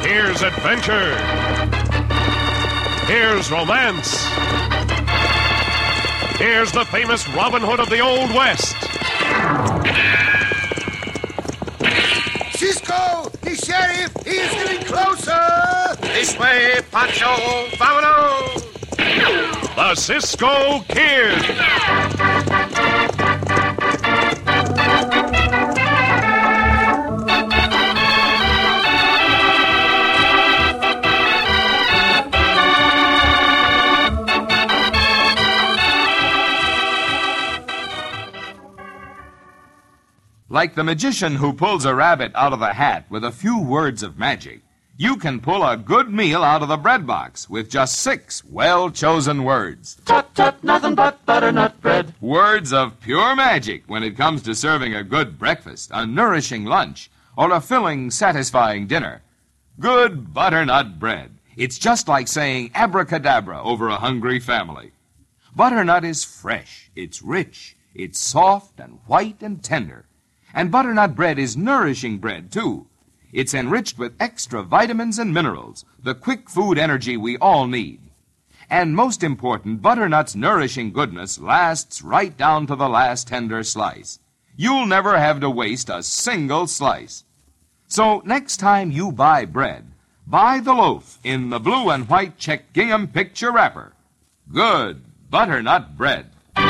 Here's adventure. Here's romance. Here's the famous Robin Hood of the Old West. Cisco, the sheriff, he is getting closer. This way, Pancho, vámonos. The Cisco Kid. Like the magician who pulls a rabbit out of a hat with a few words of magic, you can pull a good meal out of the bread box with just 6 well-chosen words. Tut, tut, nothing but butternut bread. Words of pure magic when it comes to serving a good breakfast, a nourishing lunch, or a filling, satisfying dinner. Good butternut bread. It's just like saying abracadabra over a hungry family. Butternut is fresh, it's rich, it's soft and white and tender. And butternut bread is nourishing bread, too. It's enriched with extra vitamins and minerals, the quick food energy we all need. And most important, butternut's nourishing goodness lasts right down to the last tender slice. You'll never have to waste a single slice. So next time you buy bread, buy the loaf in the blue and white checked gingham picture wrapper. Good butternut bread.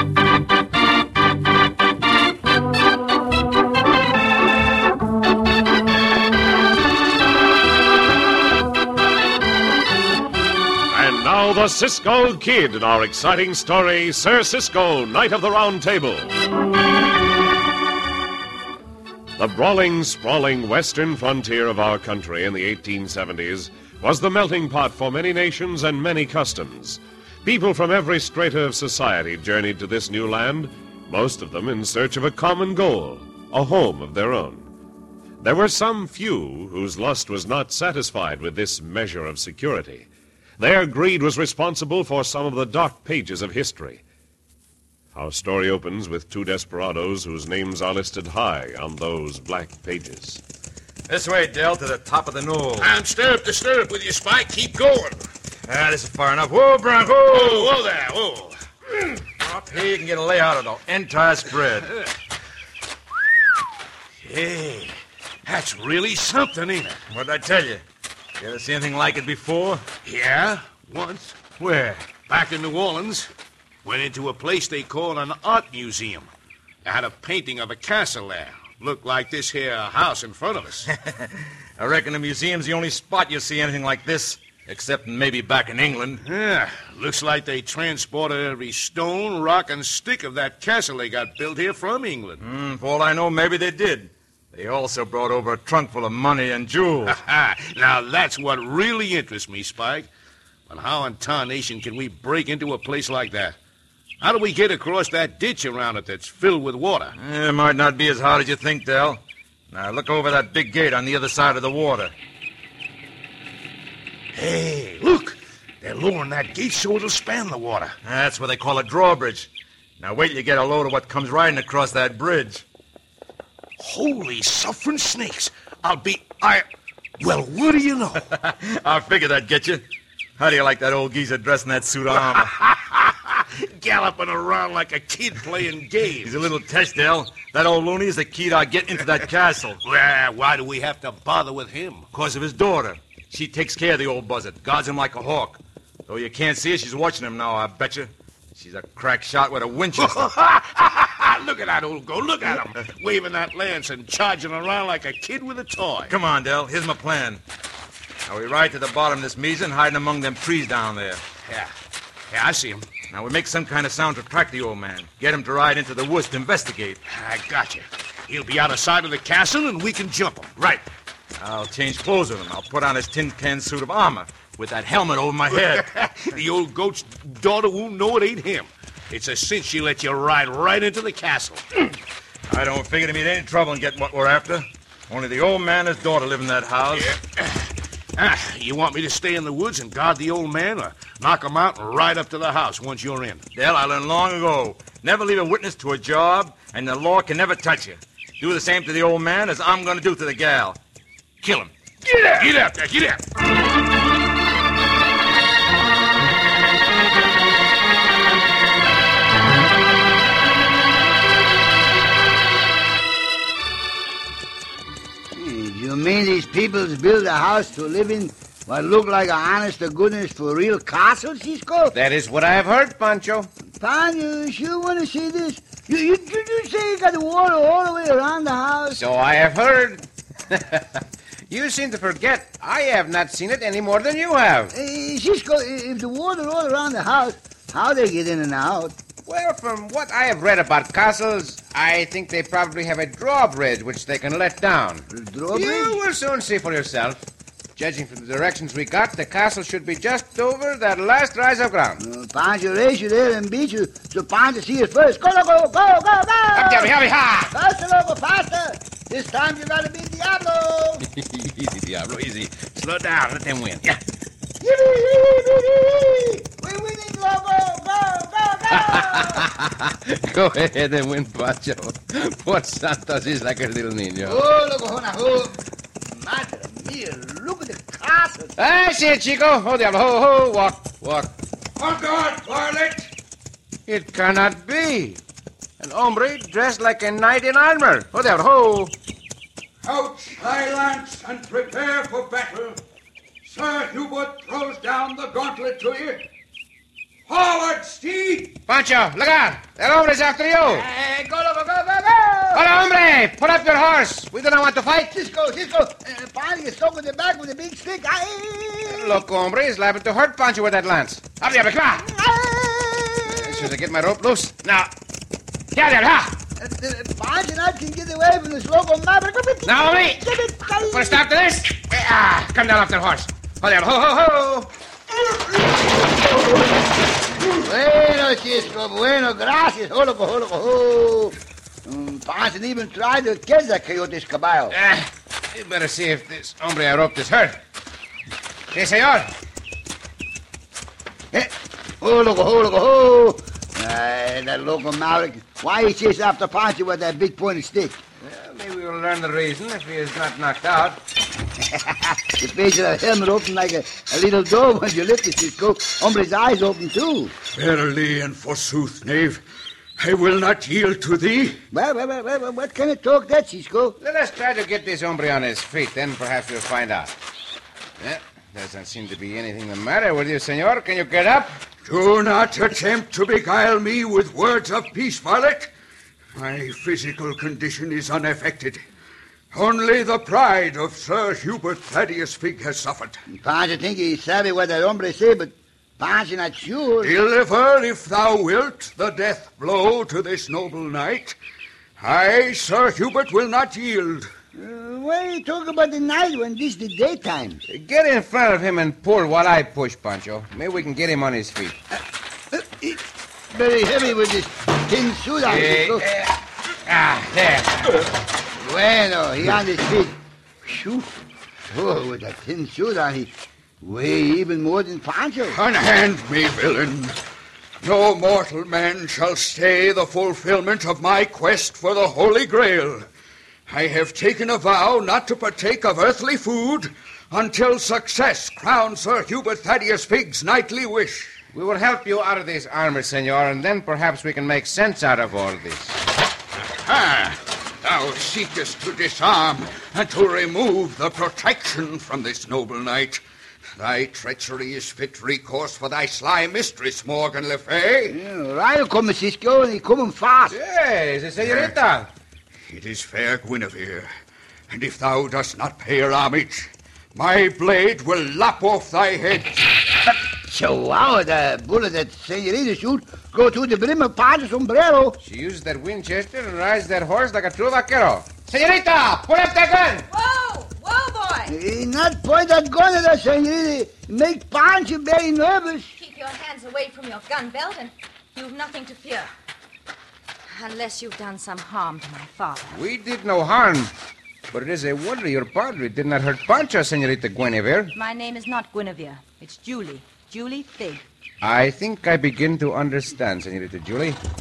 Now the Cisco Kid in our exciting story, Sir Cisco, Knight of the Round Table. The brawling, sprawling western frontier of our country in the 1870s was the melting pot for many nations and many customs. People from every strata of society journeyed to this new land, most of them in search of a common goal, a home of their own. There were some few whose lust was not satisfied with this measure of security. Their greed was responsible for some of the dark pages of history. Our story opens with 2 desperados whose names are listed high on those black pages. This way, Del, to the top of the knoll. And stirrup to stirrup with your Spike. Keep going. This is far enough. Whoa, Bronco. Whoa there, whoa. Up here you can get a layout of the entire spread. Hey, that's really something, ain't it? What'd I tell you? You ever see anything like it before? Yeah, once. Where? Back in New Orleans. Went into a place they call an art museum. They had a painting of a castle there. Looked like this here house in front of us. I reckon the museum's the only spot you'll see anything like this, except maybe back in England. Yeah, looks like they transported every stone, rock, and stick of that castle they got built here from England. For all I know, maybe they did. They also brought over a trunk full of money and jewels. Now, that's what really interests me, Spike. But how in tarnation can we break into a place like that? How do we get across that ditch around it that's filled with water? It might not be as hard as you think, Del. Now, look over that big gate on the other side of the water. Hey, look! They're lowering that gate so it'll span the water. That's what they call a drawbridge. Now, wait till you get a load of what comes riding across that bridge. Holy suffering snakes! Well, what do you know? I figured that'd get you. How do you like that old geezer dressed in that suit of armor? Galloping around like a kid playing games. He's a little test, Del. That old loony is the key to our getting into that castle. Well, why do we have to bother with him? Because of his daughter. She takes care of the old buzzard, guards him like a hawk. Though you can't see her, she's watching him now, I bet you. She's a crack shot with a Winchester. Look at that old go. Look at him. Waving that lance and charging around like a kid with a toy. Come on, Del. Here's my plan. Now, we ride to the bottom of this meason, hiding among them trees down there. Yeah, I see him. Now, we make some kind of sound to attract the old man. Get him to ride into the woods to investigate. I got you. He'll be out of sight of the castle, and we can jump him. Right. I'll change clothes with him. I'll put on his tin can suit of armor with that helmet over my head. The old goat's daughter won't know it ain't him. It's a cinch she let you ride right into the castle. I don't figure to meet any trouble in getting what we're after. Only the old man and his daughter live in that house. Yeah. You want me to stay in the woods and guard the old man, or knock him out and ride up to the house once you're in? Del, I learned long ago. Never leave a witness to a job, and the law can never touch you. Do the same to the old man as I'm going to do to the gal. Kill him. Get up! Get up there, get up! You mean these peoples build a house to live in what look like a honest-to-goodness for real castle, Cisco? That is what I have heard, Pancho. Pan, you sure want to see this? You say you got the water all the way around the house? So I have heard. You seem to forget. I have not seen it any more than you have. Cisco, if the water all around the house, how they get in and out? Well, from what I have read about castles, I think they probably have a drawbridge which they can let down. Drawbridge? You will soon see for yourself. Judging from the directions we got, the castle should be just over that last rise of ground. Pancho race you there and beat you, so Pancho see us first. Go, go, go, go, go! Up there, help me, ha! Faster, loco, faster! This time you gotta beat Diablo! Easy, Diablo, easy. Slow down, let them win. Yeah. We're winning, loco! Go ahead and win, Pancho. Poor Santos is like a little niño. Oh, loco, Honajo. Madre mia, look at the castle. I see it, Chico. Oh, Diablo, ho, walk. On guard, varlet! It cannot be. An hombre dressed like a knight in armor. Oh, Diablo, ho. Couch thy lance and prepare for battle. Sir Hubert throws down the gauntlet to you. Forward, steed! Pancho, look out. That hombre's after you. Go, loco, go, go, go! Hola, hombre. Put up your horse. We do not want to fight. Cisco, Pancho is stuck in the back with a big stick. Look, hombre is liable to hurt Pancho with that lance. Up, Diablo, come on. As soon as I get my rope loose. Now. Yeah, Diablo, ha! Pancho and I can get away from this local maverick. Now, hombre. Put a stop to this. Come down off that horse. Oh, Diablo, ho. Bueno, Cisco, bueno, gracias. Oh, loco, oh. Pancho didn't even try to catch that coyote's caballo. You better see if this hombre I roped is hurt. Sí, señor. Oh, loco. That local maverick. Why he chase after Pancho with that big pointed stick? Well, maybe we'll learn the reason if he is not knocked out. The face of that helmet opened like a little door when you lift it, Cisco. Hombre's eyes open, too. Verily and forsooth, knave, I will not yield to thee. Well, what kind of talk that, Cisco? Let us try to get this hombre on his feet, then perhaps we'll find out. Doesn't seem to be anything the matter with you, senor. Can you get up? Do not attempt to beguile me with words of peace, varlet. My physical condition is unaffected. Only the pride of Sir Hubert Thaddeus Figg has suffered. Pancho think he's savvy what that hombre say, but Pancho not sure. Deliver, if thou wilt, the death blow to this noble knight. I, Sir Hubert, will not yield. Why you talk about the night when this the daytime? Get in front of him and pull while I push, Pancho. Maybe we can get him on his feet. Very heavy with this tin suit on, Cisco. There. Bueno, he on his feet. Phew. Oh, with that tin suit on, he weigh even more than Pancho. Unhand me, villain. No mortal man shall stay the fulfillment of my quest for the Holy Grail. I have taken a vow not to partake of earthly food until success crowns Sir Hubert Thaddeus Figg's knightly wish. We will help you out of this armor, senor, and then perhaps we can make sense out of all this. Thou seekest to disarm and to remove the protection from this noble knight. Thy treachery is fit recourse for thy sly mistress, Morgan Le Fay. Yeah, right, come, Cisco, and he coming fast. Yes, señorita. It is fair Guinevere, and if thou dost not pay her homage, my blade will lop off thy head. So, wow, the bullet that senorita shoot go through the brim of Pancho's sombrero. She used that Winchester and rides that horse like a true vaquero. Señorita, pull up that gun! Whoa, boy! He not point that gun at us, senorita. Make Pancho very nervous. Keep your hands away from your gun belt and you've nothing to fear. Unless you've done some harm to my father. We did no harm. But it is a wonder your padre did not hurt Pancho, señorita Guinevere. My name is not Guinevere. It's Julie. Julie Figg. I think I begin to understand, señorita Julie.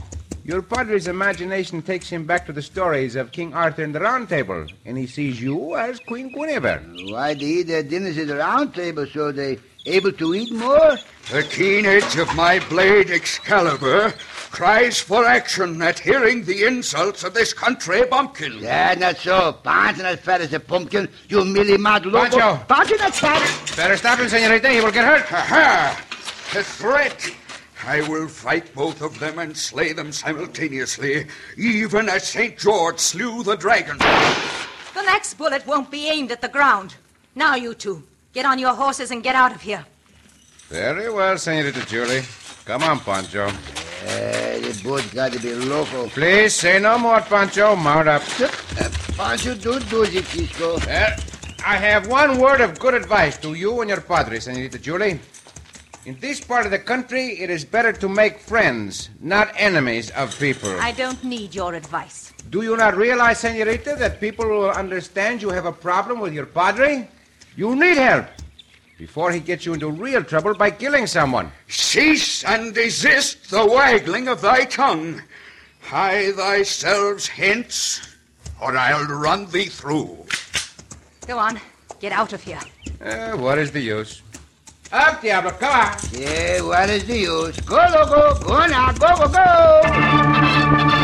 Your padre's imagination takes him back to the stories of King Arthur and the Round Table, and he sees you as Queen Guinevere. Why they eat their dinners at the round table so they able to eat more? The keen edge of my blade Excalibur cries for action at hearing the insults of this country bumpkin. Yeah, not so. Pancho not fat as a pumpkin. You mealy mad loco. Pancho! Pancho not fat. Better stop him, senorita. He will get hurt. Ha! A threat. I will fight both of them and slay them simultaneously, even as St. George slew the dragon. The next bullet won't be aimed at the ground. Now, you two, get on your horses and get out of here. Very well, Senorita Julie. Come on, Pancho. The boat's got to be loco. Please, say no more, Pancho. Mount up. Pancho, don't do it, Cisco. I have one word of good advice to you and your padre, Senorita Julie. In this part of the country, it is better to make friends, not enemies of people. I don't need your advice. Do you not realize, Senorita, that people will understand you have a problem with your padre? You need help before he gets you into real trouble by killing someone. Cease and desist the waggling of thy tongue. Hie thyself hence, or I'll run thee through. Go on, get out of here. What is the use? Up, Diablo, come on. Yeah, what is the use? Go, loco. Go now. Go, go, go.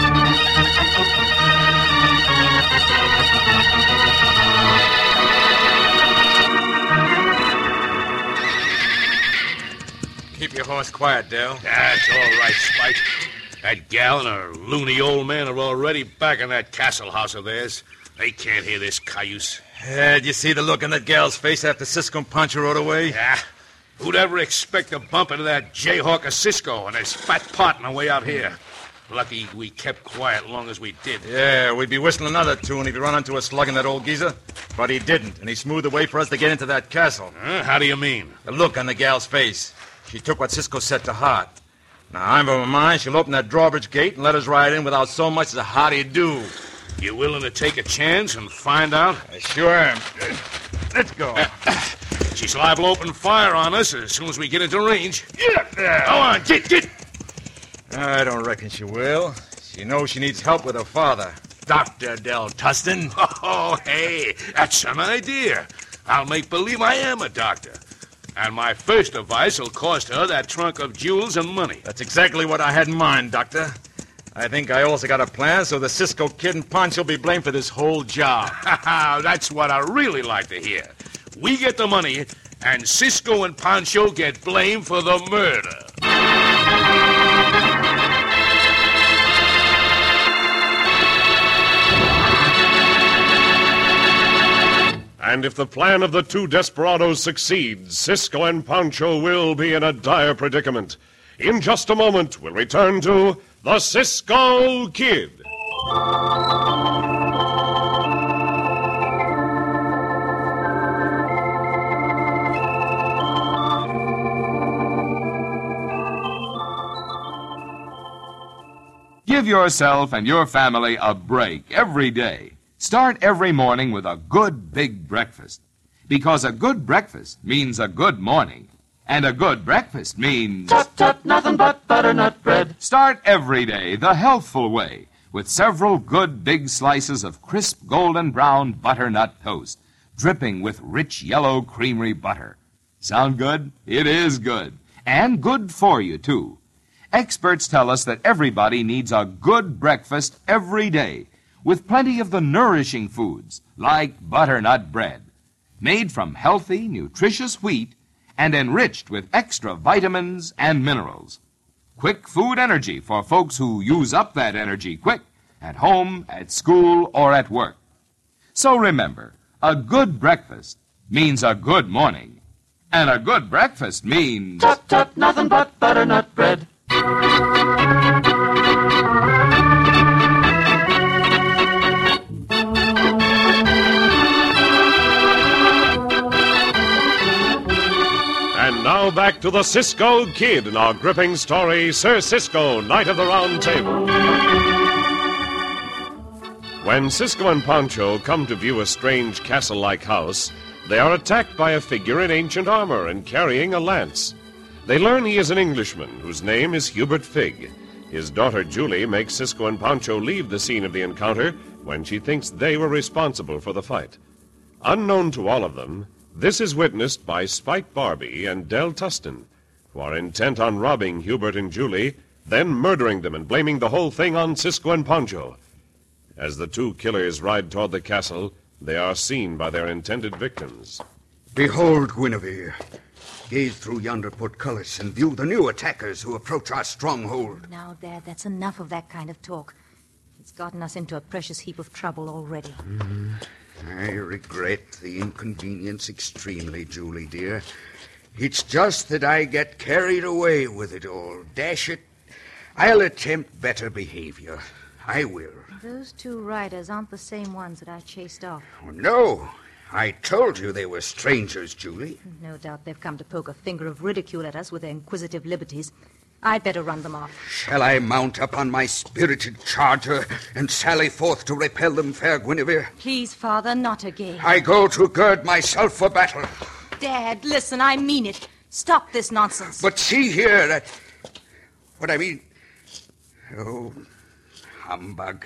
Keep your horse quiet, Dale. That's all right, Spike. That gal and her loony old man are already back in that castle house of theirs. They can't hear this cayuse. Did you see the look on that gal's face after Cisco and Pancho rode away? Yeah. Who'd ever expect to bump into that jayhawk of Cisco and his fat partner way out here? Lucky we kept quiet long as we did. Yeah, we'd be whistling another tune if he run into us slugging that old geezer. But he didn't, and he smoothed the way for us to get into that castle. How do you mean? The look on the gal's face. She took what Cisco said to heart. Now, I'm of a mind she'll open that drawbridge gate and let us ride in without so much as a how do you do. You willing to take a chance and find out? I sure am. Let's go. She's liable to open fire on us as soon as we get into range. Yeah. Go on, get. I don't reckon she will. She knows she needs help with her father, Dr. Del Tustin. Oh, hey, that's an idea. I'll make believe I am a doctor. And my first advice will cost her that trunk of jewels and money. That's exactly what I had in mind, Doctor. I think I also got a plan so the Cisco kid and Pancho will be blamed for this whole job. That's what I really like to hear. We get the money, and Cisco and Pancho get blamed for the murder. And if the plan of the two desperados succeeds, Cisco and Pancho will be in a dire predicament. In just a moment, we'll return to The Cisco Kid. Give yourself and your family a break every day. Start every morning with a good big breakfast. Because a good breakfast means a good morning. And a good breakfast means... Tut, tut, nothing but butternut bread. Start every day the healthful way with several good big slices of crisp golden brown butternut toast, dripping with rich yellow creamery butter. Sound good? It is good. And good for you, too. Experts tell us that everybody needs a good breakfast every day, with plenty of the nourishing foods, like butternut bread, made from healthy, nutritious wheat and enriched with extra vitamins and minerals. Quick food energy for folks who use up that energy quick, at home, at school, or at work. So remember, a good breakfast means a good morning, and a good breakfast means... Tut, tut, nothing but butternut bread. And now back to the Cisco Kid in our gripping story, Sir Cisco, Knight of the Round Table. When Cisco and Pancho come to view a strange castle-like house, they are attacked by a figure in ancient armor and carrying a lance. They learn he is an Englishman whose name is Hubert Figg, His daughter Julie makes Cisco and Pancho leave the scene of the encounter when she thinks they were responsible for the fight. Unknown to all of them, this is witnessed by Spike Barbie and Del Tustin, who are intent on robbing Hubert and Julie, then murdering them and blaming the whole thing on Cisco and Pancho. As the two killers ride toward the castle, they are seen by their intended victims. Behold, Guinevere. Gaze through yonder portcullis and view the new attackers who approach our stronghold. Now, Dad, that's enough of that kind of talk. It's gotten us into a precious heap of trouble already. I regret the inconvenience extremely, Julie, dear. It's just that I get carried away with it all. Dash it. I'll attempt better behavior. I will. Those two riders aren't the same ones that I chased off. Oh, no. I told you they were strangers, Julie. No doubt they've come to poke a finger of ridicule at us with their inquisitive liberties. I'd better run them off. Shall I mount up on my spirited charger and sally forth to repel them, fair Guinevere? Please, Father, not again. I go to gird myself for battle. Dad, listen, I mean it. Stop this nonsense. But see here, what I mean... Oh, humbug.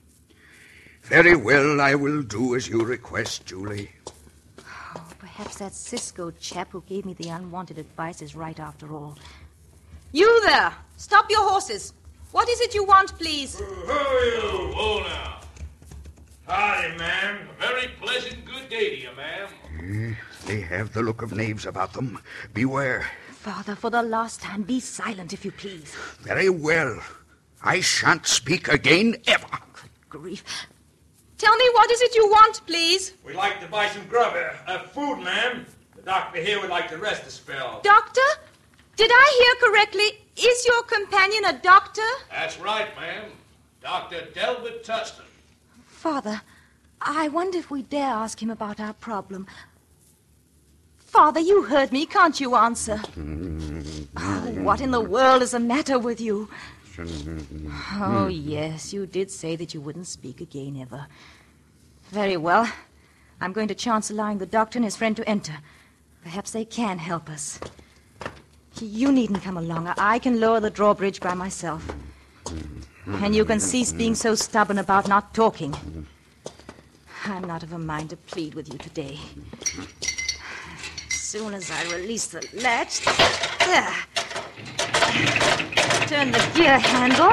Very well, I will do as you request, Julie. Oh, perhaps that Cisco chap who gave me the unwanted advice is right after all. You there! Stop your horses! What is it you want, please? Who are you? Whoa now. Howdy, ma'am. A very pleasant good day to you, ma'am. They have the look of knaves about them. Beware. Father, for the last time, be silent, if you please. Very well. I shan't speak again, ever. Good grief. Tell me, what is it you want, please? We'd like to buy some grub, food, ma'am. The doctor here would like to rest a spell. Doctor? Did I hear correctly? Is your companion a doctor? That's right, ma'am. Dr. Delbert Tustin. Father, I wonder if we dare ask him about our problem. Father, you heard me. Can't you answer? Oh, what in the world is the matter with you? Oh, yes, you did say that you wouldn't speak again ever. Very well. I'm going to chance allowing the doctor and his friend to enter. Perhaps they can help us. You needn't come along. I can lower the drawbridge by myself. And you can cease being so stubborn about not talking. I'm not of a mind to plead with you today. As soon as I release the latch... There. Turn the gear handle.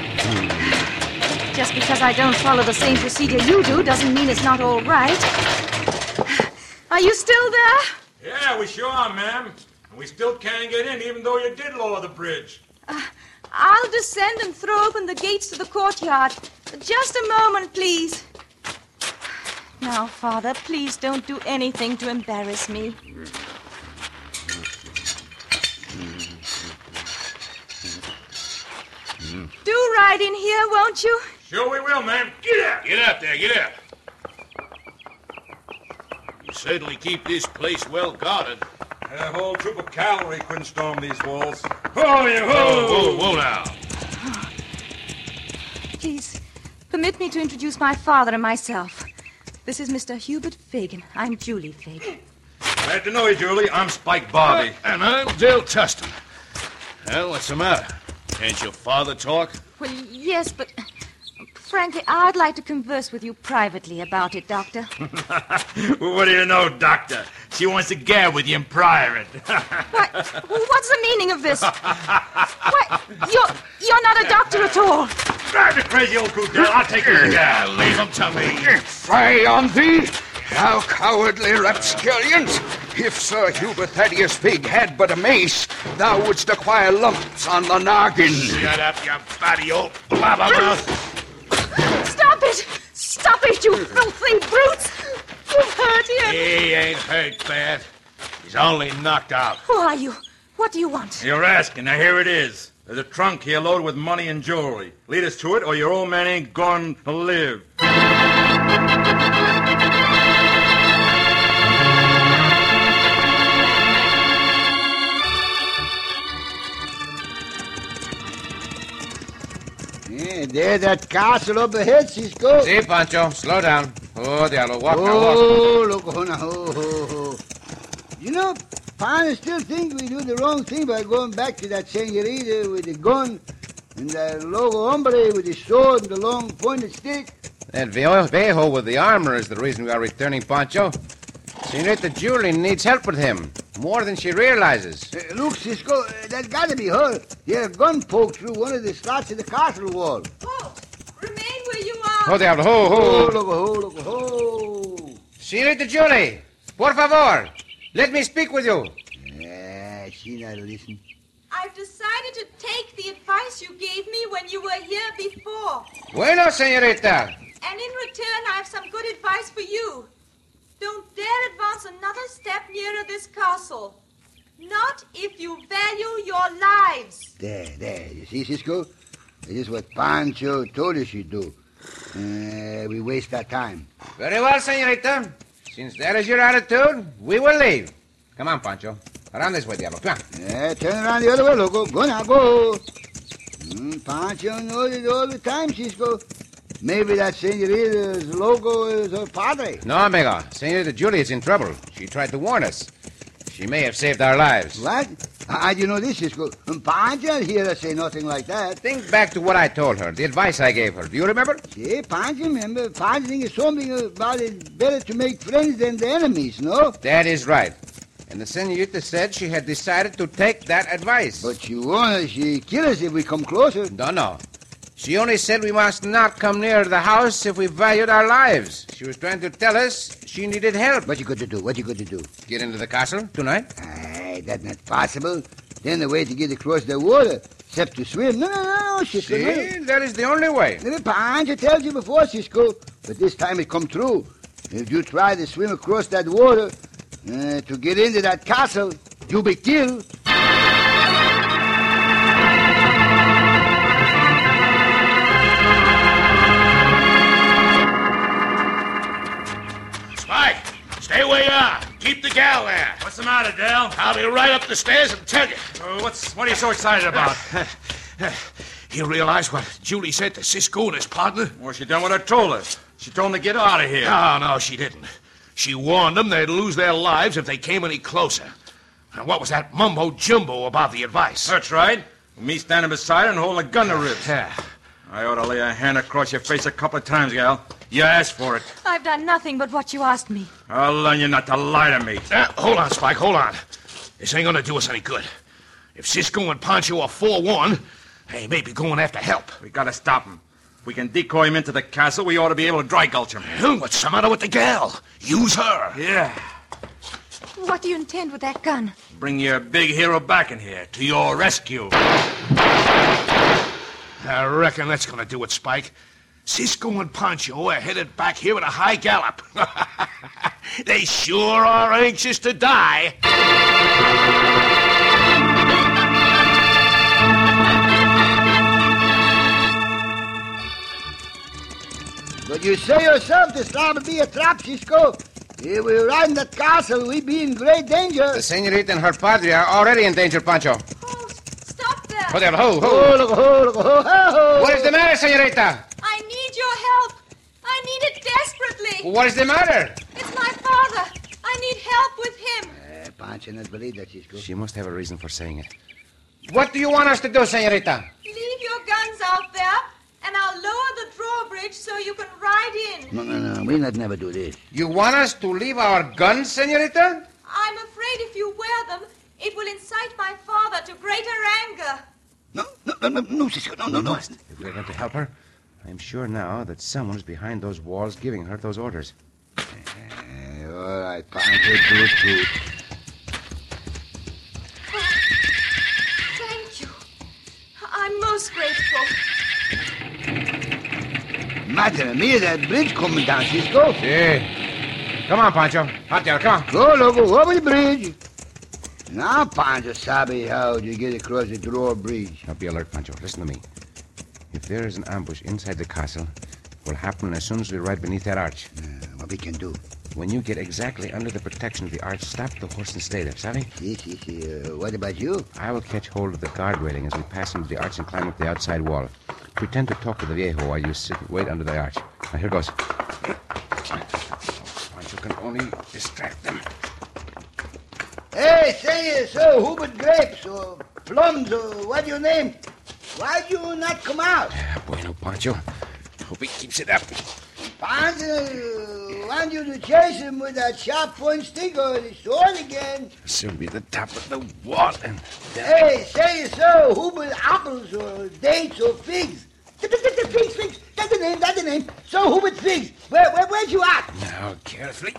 Just because I don't follow the same procedure you do doesn't mean it's not all right. Are you still there? Yeah, we sure are, ma'am. And we still can't get in, even though you did lower the bridge. I'll descend and throw open the gates to the courtyard. Just a moment, please. Now, Father, please don't do anything to embarrass me. Do ride in here, won't you? Sure we will, ma'am. Get out! Get out there, get out! You certainly keep this place well guarded. A whole troop of cavalry couldn't storm these walls. Whoa now. Please, permit me to introduce my father and myself. This is Mr. Hubert Fagin. I'm Julie Fagin. Glad to know you, Julie. I'm Spike Barbie. And I'm Del Tustin. Well, what's the matter? Can't your father talk? Well, yes, but frankly, I'd like to converse with you privately about it, Doctor. Well, what do you know, Doctor? She wants to gab with you in private. What? What's the meaning of this? What? You're not a doctor at all. Drive the crazy old coot down. I'll take her down. Leave him to me. Fie on thee, thou cowardly rapscallions! If Sir Hubert Thaddeus Fig had but a mace, thou wouldst acquire lumps on the noggin. Shut up, you fatty old blabbermouth. Stop it! Stop it, you filthy brutes! You've hurt him! He ain't hurt bad. He's only knocked out. Who are you? What do you want? You're asking. Now, here it is. There's a trunk here loaded with money and jewelry. Lead us to it, or your old man ain't going to live. Yeah, there's that castle up ahead, Cisco. See, Pancho, slow down. Oh, diablo, walk now, walk. Oh, look, now, oh. You know, Pan still think we do the wrong thing by going back to that senorita with the gun And that logo hombre with the sword and the long pointed stick. That Viejo with the armor is the reason we are returning, Pancho. Senorita Julie needs help with him, more than she realizes. Look, Cisco, that gotta be her. Her gun poked through one of the slots of the castle wall. Oh, remain where you are. Oh, diablo, ho. Look. Senorita Julie, por favor, let me speak with you. She not listen. I've decided to take the advice you gave me when you were here before. Bueno, senorita. And in return, I have some good advice for you. Don't dare advance another step nearer this castle. Not if you value your lives. There. You see, Cisco? This is what Pancho told us you'd do. We waste our time. Very well, senorita. Since that is your attitude, we will leave. Come on, Pancho. Around this way, Diablo. Come on. Turn around the other way, Loco. Go now, go. Pancho knows it all the time, Cisco. Maybe that senorita's logo is her padre. No, amigo. Senorita Julie is in trouble. She tried to warn us. She may have saved our lives. What? How do you know this, Cisco? Pancho hear her say nothing like that. Think back to what I told her, the advice I gave her. Do you remember? See, Pancho remember. Pancho thinks something about it better to make friends than the enemies, no? That is right. And the senorita said she had decided to take that advice. But she warned us she'd kill us if we come closer. No. She only said we must not come near the house if we valued our lives. She was trying to tell us she needed help. What you going to do? Get into the castle tonight? That's not possible. Then the way to get across the water, except to swim. No, Cisco. See, that is the only way. Pancho tells you before, Cisco. But this time it come true. If you try to swim across that water, to get into that castle, you'll be killed. Spike, stay where you are. Keep the gal there. What's the matter, Dale? I'll be right up the stairs and tell you. What are you so excited about? You realize what Julie said to Cisco and his partner? Well, she done what I told her. She told them to get out of here. No, she didn't. She warned them they'd lose their lives if they came any closer. And what was that mumbo-jumbo about the advice? That's right. Me standing beside her and holding a gun to ribs. Yeah. I ought to lay a hand across your face a couple of times, gal. You asked for it. I've done nothing but what you asked me. I'll learn you not to lie to me. Hold on, Spike, hold on. This ain't gonna do us any good. If Cisco and Pancho are forewarned, they may be going after help. We gotta stop him. If we can decoy him into the castle, we ought to be able to dry gulch him. What's the matter with the gal? Use her. Yeah. What do you intend with that gun? Bring your big hero back in here to your rescue. I reckon that's gonna do it, Spike. Cisco and Pancho are headed back here at a high gallop. They sure are anxious to die. But you say yourself this time to be a trap, Cisco. If we ride in that castle, we be in great danger. The senorita and her padre are already in danger, Pancho. Oh, stop there. Hold there, ho. What is the matter, senorita? I need your help. I need it desperately. What is the matter? It's my father. I need help with him. Pancho not believe that, Cisco. She must have a reason for saying it. What do you want us to do, senorita? Leave your guns out there, and I'll lower the drawbridge so you can ride in. No. We not never do this. You want us to leave our guns, senorita? I'm afraid if you wear them, it will incite my father to greater anger. No, Cisco, no. If we're going to help her, I'm sure now that someone's behind those walls giving her those orders. All right, Pancho, do it too. Thank you. I'm most grateful. Madre mia, that bridge coming down, Cisco. See. Come on, Pancho. Out there, come on. Go, Loco, over the bridge. Now, Pancho, sabe how you get across the drawbridge. Now, be alert, Pancho. Listen to me. If there is an ambush inside the castle, it will happen as soon as we ride beneath that arch. What we can do? When you get exactly under the protection of the arch, stop the horse and stay there, savvy? See. What about you? I will catch hold of the guard railing as we pass into the arch and climb up the outside wall. Pretend to talk to the viejo while you sit and wait under the arch. Now, here goes. Pancho can only distract them. Hey, say, so who but grapes or plums or what your name? Why'd you not come out? Bueno, Pancho. Hope he keeps it up. Pancho, want you to chase him with that sharp point stick or the sword again. Soon be the top of the wall and... Hey, say so. Who with apples or dates or figs? Figs. That's the name. So who with figs? Where'd you at? Now, carefully.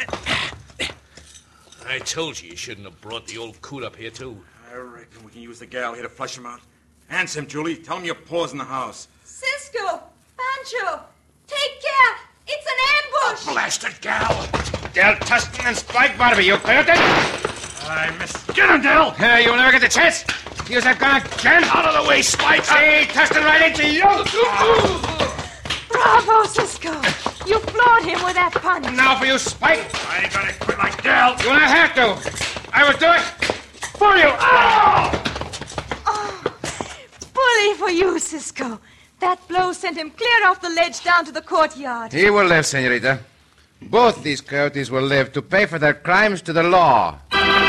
I told you shouldn't have brought the old coot up here, too. I reckon we can use the gal here to flush him out. Answer him, Julie. Tell him your paw's in the house. Cisco! Pancho! Take care! It's an ambush! Blasted gal! Del Tustin and Spike Barber, you cleared it? I missed. Get him, Del! You'll never get the chance. Use that gun again. Out of the way, Spike! See, Tustin right into you. Bravo, Cisco! You floored him with that punch. Now for you, Spike. I ain't gonna quit like Del. You will not have to. I will do it for you. Oh! Bully for you, Cisco. That blow sent him clear off the ledge down to the courtyard. He will live, senorita. Both these coyotes will live to pay for their crimes to the law.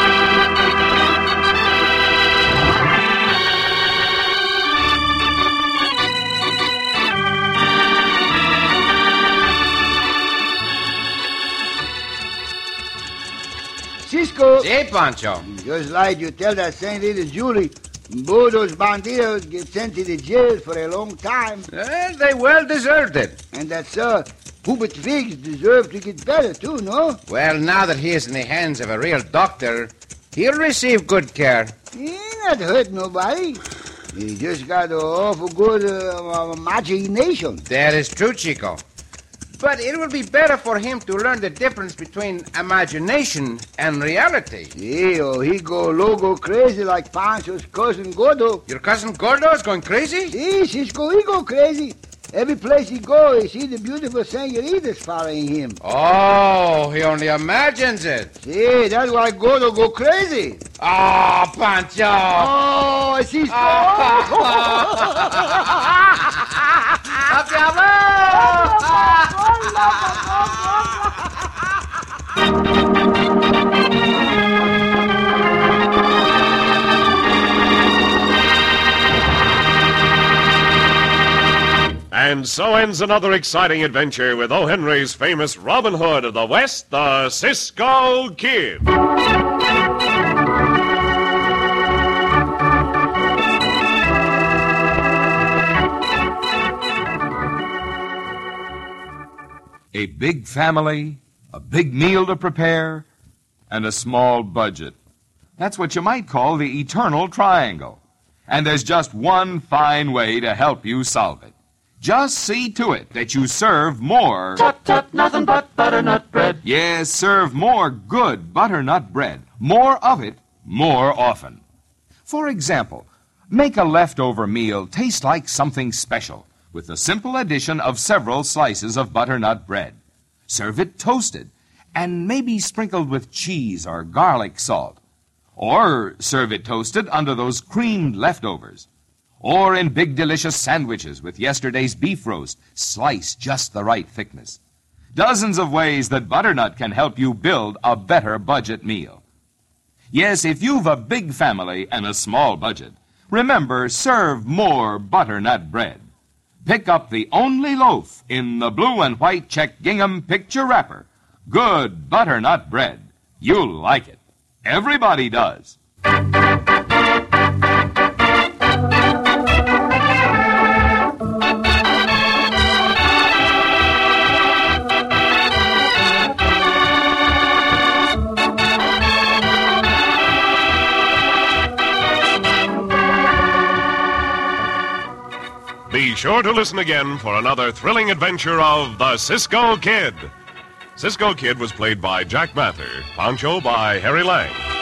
Cisco. Si, Pancho. Just like you tell that senorita Julie, both those bandidos get sent to the jail for a long time. Well, they well deserved it. And that Hubert Figs deserve to get better, too, no? Well, now that he is in the hands of a real doctor, he'll receive good care. He ain't not hurt nobody. He just got an awful good imagination. That is true, Chico. But it will be better for him to learn the difference between imagination and reality. Yeah, or he go logo crazy like Pancho's cousin Gordo. Your cousin Gordo is going crazy? See, Cisco, he go crazy. Every place he go, he see the beautiful senoritas following him. Oh, he only imagines it. See, that's why Gordo go crazy. Oh, Pancho. Oh, Cisco. And so ends another exciting adventure with O. Henry's famous Robin Hood of the West, the Cisco Kid. A big family, a big meal to prepare, and a small budget. That's what you might call the eternal triangle. And there's just one fine way to help you solve it. Just see to it that you serve more... Tut, tut, nothing but butternut bread. Yes, serve more good butternut bread. More of it, more often. For example, make a leftover meal taste like something special with the simple addition of several slices of butternut bread. Serve it toasted and maybe sprinkled with cheese or garlic salt. Or serve it toasted under those creamed leftovers. Or in big delicious sandwiches with yesterday's beef roast, sliced just the right thickness. Dozens of ways that butternut can help you build a better budget meal. Yes, if you've a big family and a small budget, remember, serve more butternut bread. Pick up the only loaf in the blue and white check gingham picture wrapper. Good butternut bread. You'll like it. Everybody does. Be sure to listen again for another thrilling adventure of the Cisco Kid. Cisco Kid was played by Jack Mather, Pancho by Harry Lang.